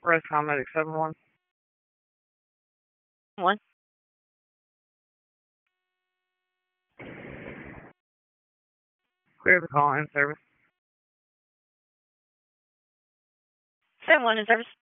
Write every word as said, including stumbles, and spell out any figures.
Rescom Medic seven one. One. Clear the call in service. Seven one in service.